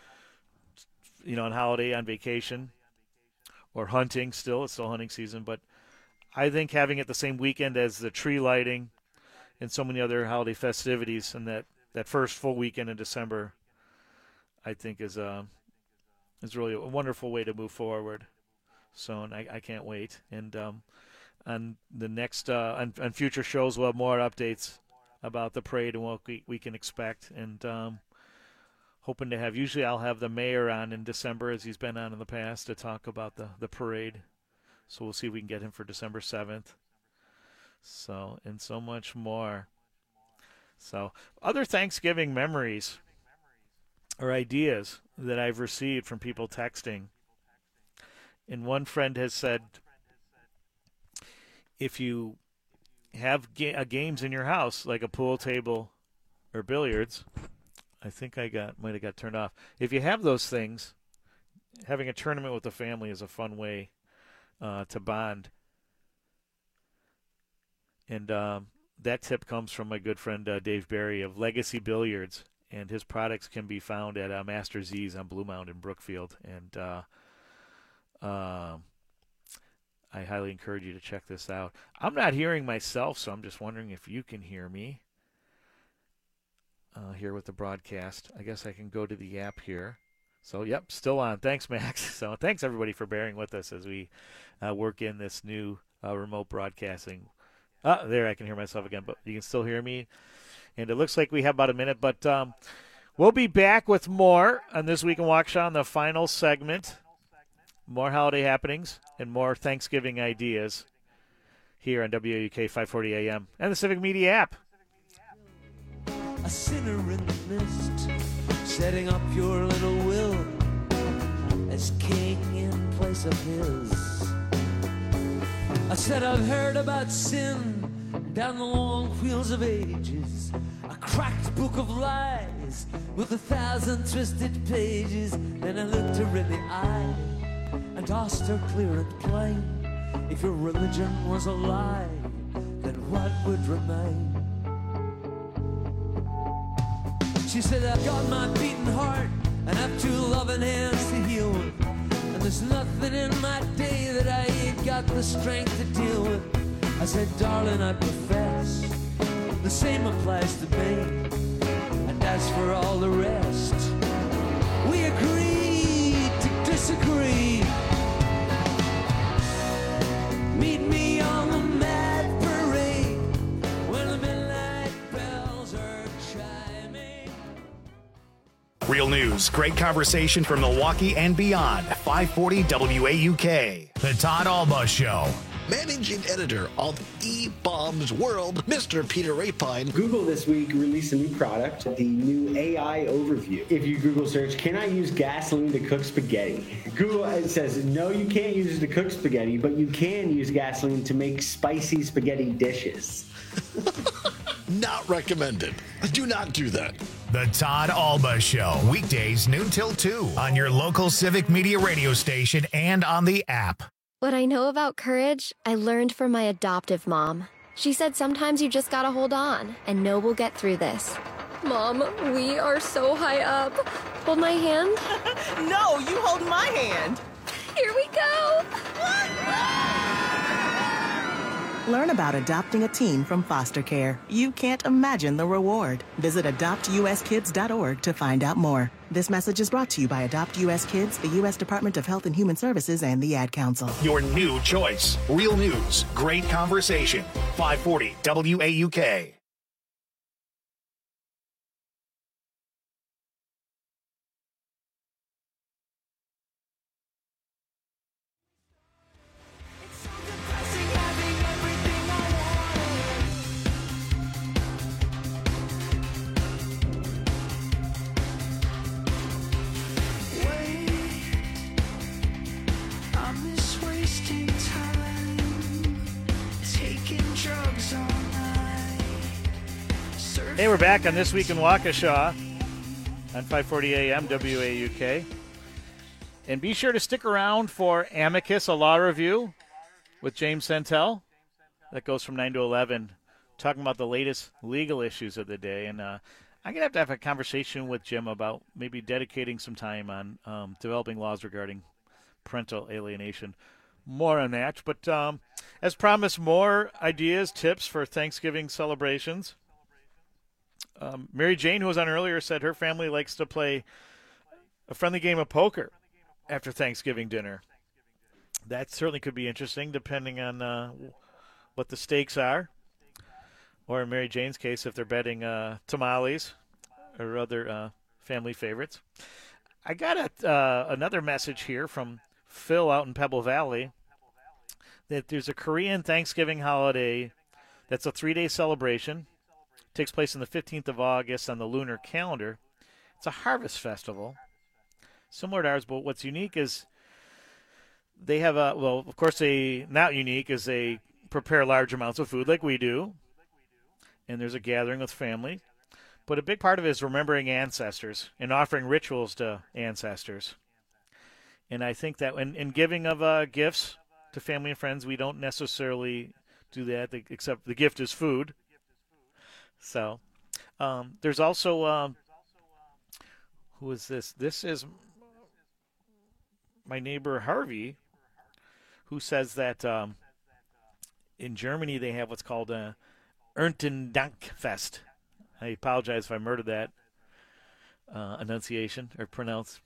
on holiday, on vacation, or hunting still. It's still hunting season. But I think having it the same weekend as the tree lighting and so many other holiday festivities and that first full weekend in December, I think is really a wonderful way to move forward. So, and I can't wait. And on the next on future shows, we'll have more updates about the parade and what we can expect. And hoping to have, usually I'll have the mayor on in December, as he's been on in the past, to talk about the parade. So we'll see if we can get him for December 7th. So, and so much more. So, other Thanksgiving memories or ideas that I've received from people texting. And one friend has said, if you have games in your house, like a pool table or billiards, I think might have got turned off. If you have those things, having a tournament with the family is a fun way to bond. And that tip comes from my good friend Dave Barry of Legacy Billiards, and his products can be found at Master Z's on Blue Mound in Brookfield. And I highly encourage you to check this out. I'm not hearing myself, so I'm just wondering if you can hear me here with the broadcast. I guess I can go to the app here. So, yep, still on. Thanks, Max. So thanks, everybody, for bearing with us as we work in this new remote broadcasting. There, I can hear myself again, but you can still hear me. And it looks like we have about a minute, but we'll be back with more on This Week in Waukesha on the final segment. More holiday happenings and more Thanksgiving ideas here on WAUK 540 AM and the Civic Media app. A sinner in the mist, setting up your little will as king in place of his. I said I've heard about sin down the long wheels of ages, a cracked book of lies with 1,000 twisted pages. Then I looked her in the eye and asked her clear and plain, if your religion was a lie, then what would remain? She said, I've got my beating heart and I've 2 loving hands to heal with, and there's nothing in my day that I ain't got the strength to deal with. I said, darling, I profess the same applies to me, and as for all the rest, we agreed to disagree. Meet me on the mad parade when the midnight bells are chiming. Real news, great conversation from Milwaukee and beyond. 540 WAUK. The Todd Alba Show. Managing editor of eBaum's World, Mr. Peter Rapine. Google this week released a new product, the new AI overview. If you Google search, can I use gasoline to cook spaghetti? Google says, no, you can't use it to cook spaghetti, but you can use gasoline to make spicy spaghetti dishes. Not recommended. Do not do that. The Todd Alba Show, weekdays noon till 2 on your local Civic Media radio station and on the app. What I know about courage, I learned from my adoptive mom. She said sometimes you just gotta hold on and know we'll get through this. Mom, we are so high up. Hold my hand. No, you hold my hand. Here we go. Learn about adopting a teen from foster care. You can't imagine the reward. Visit adoptuskids.org to find out more. This message is brought to you by Adopt US Kids, the U.S. Department of Health and Human Services, and the Ad Council. Your new choice. Real news. Great conversation. 540 WAUK. Hey, we're back on This Week in Waukesha on 540 AM WAUK. And be sure to stick around for Amicus, a law review with James Sentel. That goes from 9 to 11, talking about the latest legal issues of the day. And I'm going to have a conversation with Jim about maybe dedicating some time on developing laws regarding parental alienation. More on that. But as promised, more ideas, tips for Thanksgiving celebrations. Mary Jane, who was on earlier, said her family likes to play a friendly game of poker after Thanksgiving dinner. That certainly could be interesting, depending on what the stakes are. Or in Mary Jane's case, if they're betting tamales or other family favorites. I got another message here from Phil out in Pebble Valley that there's a Korean Thanksgiving holiday that's a 3-day celebration. Takes place on the 15th of August on the lunar calendar. It's a harvest festival, similar to ours, but what's unique is they have of course, not unique is they prepare large amounts of food like we do, and there's a gathering with family. But a big part of it is remembering ancestors and offering rituals to ancestors. And I think that in giving of gifts to family and friends, we don't necessarily do that, except the gift is food. So, there's also, who is this? This is my neighbor Harvey, who says that in Germany they have what's called a Erntendankfest. I apologize if I murdered that enunciation or pronounce.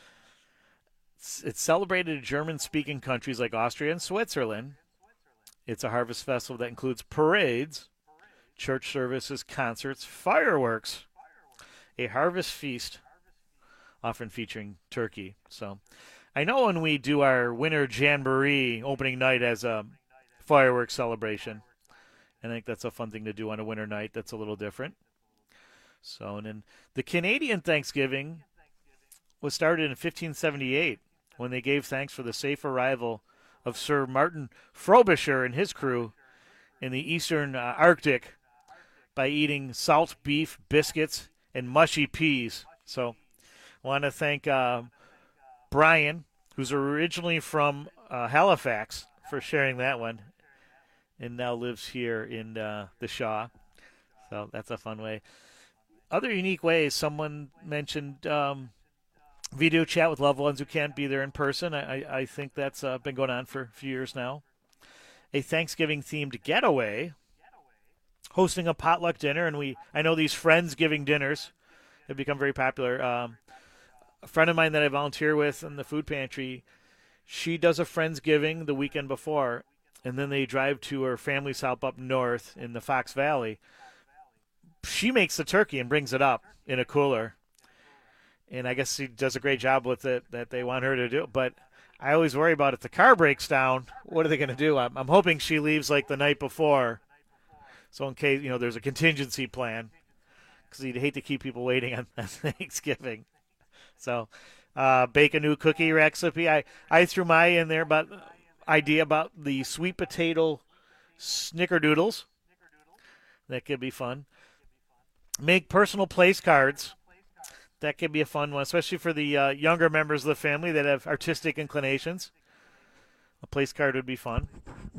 It's celebrated in German-speaking countries like Austria and Switzerland. It's a harvest festival that includes parades, church services, concerts, fireworks, a harvest feast, often featuring turkey. So I know when we do our winter jamboree opening night as a fireworks celebration, I think that's a fun thing to do on a winter night that's a little different. So, and then the Canadian Thanksgiving was started in 1578 when they gave thanks for the safe arrival of Sir Martin Frobisher and his crew in the eastern Arctic by eating salt beef, biscuits, and mushy peas. So I want to thank Brian, who's originally from Halifax, for sharing that one and now lives here in the Shaw. So that's a fun way. Other unique ways, someone mentioned video chat with loved ones who can't be there in person. I think that's been going on for a few years now. A Thanksgiving-themed getaway, hosting a potluck dinner, and I know these Friendsgiving dinners have become very popular. A friend of mine that I volunteer with in the food pantry, she does a Friendsgiving the weekend before, and then they drive to her family's house up north in the Fox Valley. She makes the turkey and brings it up in a cooler, and I guess she does a great job with it that they want her to do. But I always worry about if the car breaks down, what are they going to do? I'm hoping she leaves like the night before, so in case there's a contingency plan, because you'd hate to keep people waiting on Thanksgiving. So, bake a new cookie recipe. I threw my in there idea about the sweet potato snickerdoodles. That could be fun. Make personal place cards. That could be a fun one, especially for the younger members of the family that have artistic inclinations. A place card would be fun.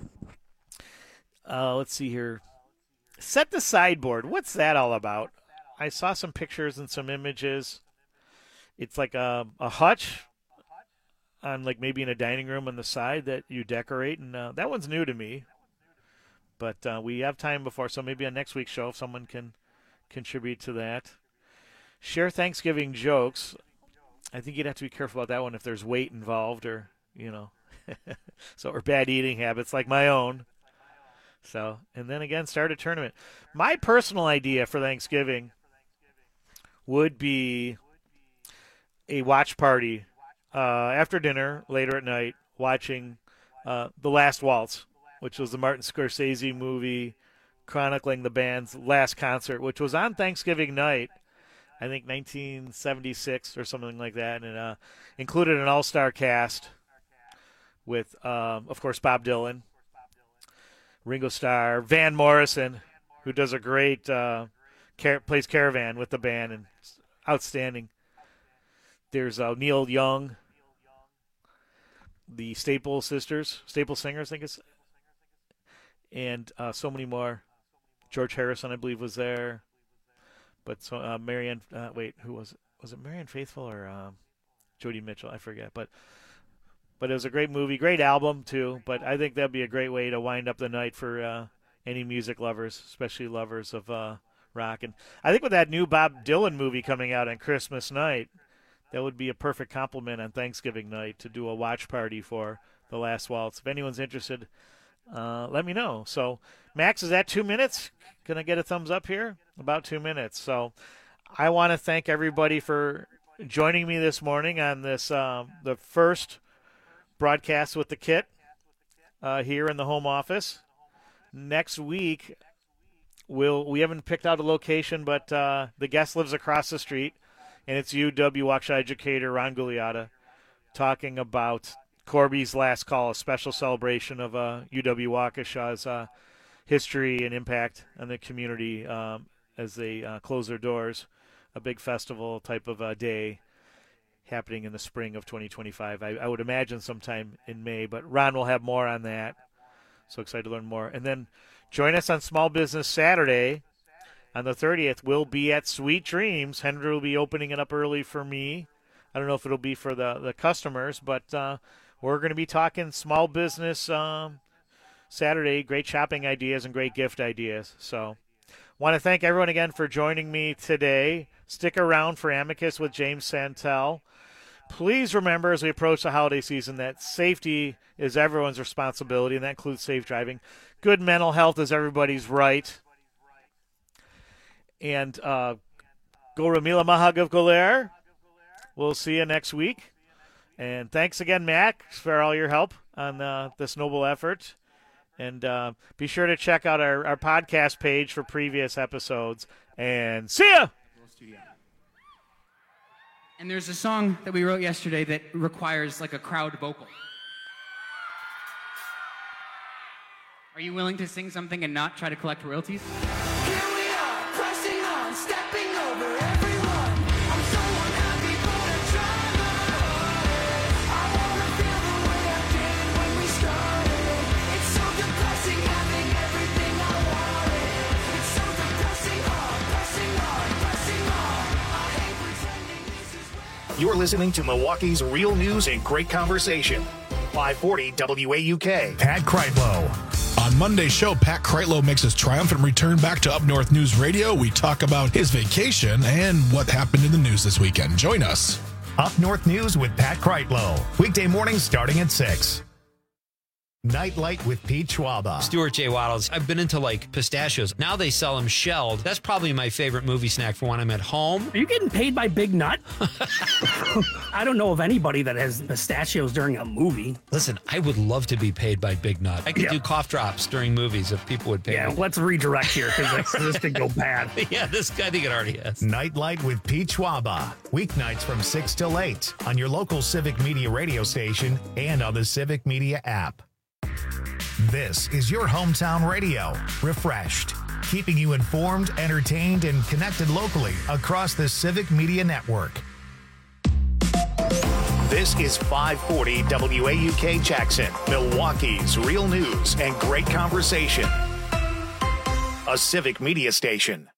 Let's see here. Set the sideboard. What's that all about? I saw some pictures and some images. It's like a hutch on like maybe in a dining room on the side that you decorate, and that one's new to me. But we have time before, so maybe on next week's show if someone can contribute to that. Share Thanksgiving jokes. I think you'd have to be careful about that one if there's weight involved or, or bad eating habits like my own. So, and then again, start a tournament. My personal idea for Thanksgiving would be a watch party after dinner, later at night, watching The Last Waltz, which was the Martin Scorsese movie chronicling the band's last concert, which was on Thanksgiving night, I think 1976 or something like that, and it included an all-star cast with, of course, Bob Dylan, Ringo Starr, Van Morrison, who does a great plays Caravan with the band, and outstanding. There's Neil Young, the Staple Singers, I think it's, and so many more. George Harrison, I believe, was there. But so Marianne, who was it? Was it Marianne Faithfull or Joni Mitchell? I forget. But it was a great movie, great album too. But I think that'd be a great way to wind up the night for any music lovers, especially lovers of rock. And I think with that new Bob Dylan movie coming out on Christmas night, that would be a perfect complement on Thanksgiving night to do a watch party for The Last Waltz. If anyone's interested, let me know. So, Max, is that 2 minutes? Can I get a thumbs up here? About 2 minutes. So, I want to thank everybody for joining me this morning on this the first broadcast with the Kit here in the home office. Next week, we haven't picked out a location, but the guest lives across the street, and it's UW Waukesha educator Ron Gugliotta talking about Corby's Last Call, a special celebration of UW Waukesha's history and impact on the community as they close their doors. A big festival type of day happening in the spring of 2025. I would imagine sometime in May, but Ron will have more on that. So excited to learn more. And then join us on Small Business Saturday on the 30th. We'll be at Sweet Dreams. Henry will be opening it up early for me. I don't know if it'll be for the customers, but we're going to be talking small business Saturday, great shopping ideas and great gift ideas. So want to thank everyone again for joining me today. Stick around for Amicus with James Santel. Please remember as we approach the holiday season that safety is everyone's responsibility, and that includes safe driving. Good mental health is everybody's right. And go Ramila Mahagav Goler. We'll see you next week. And thanks again, Max, for all your help on this noble effort. And be sure to check out our podcast page for previous episodes. And see ya! And there's a song that we wrote yesterday that requires like a crowd vocal. Are you willing to sing something and not try to collect royalties? Here we are, pressing on, stepping over everyone. I'm so unhappy, but I try my hardest. I wanna feel the way I did when we started. It's so depressing having everything I wanted. It's so depressing, hard, pressing on, pressing on. I hate pretending this is where You're listening to Milwaukee's real news and great conversation. 540 WAUK. Pat Kreitlow. On Monday's show, Pat Kreitlow makes his triumphant return back to Up North News Radio. We talk about his vacation and what happened in the news this weekend. Join us. Up North News with Pat Kreitlow. Weekday mornings starting at 6. Nightlight with Pete Schwaba. Stuart J. Waddles. I've been into like pistachios. Now they sell them shelled. That's probably my favorite movie snack for when I'm at home. Are you getting paid by Big Nut? I don't know of anybody that has pistachios during a movie. Listen, I would love to be paid by Big Nut. I could do cough drops during movies if people would pay me. Yeah, let's redirect here because this could go bad. Yeah, I think it already has. Nightlight with Pete Schwaba. Weeknights from 6 till 8 on your local Civic Media radio station and on the Civic Media app. This is your hometown radio. Refreshed. keeping you informed, entertained, and connected locally across the Civic Media Network. This is 540 WAUK Jackson, Milwaukee's real news and great conversation. A Civic Media station.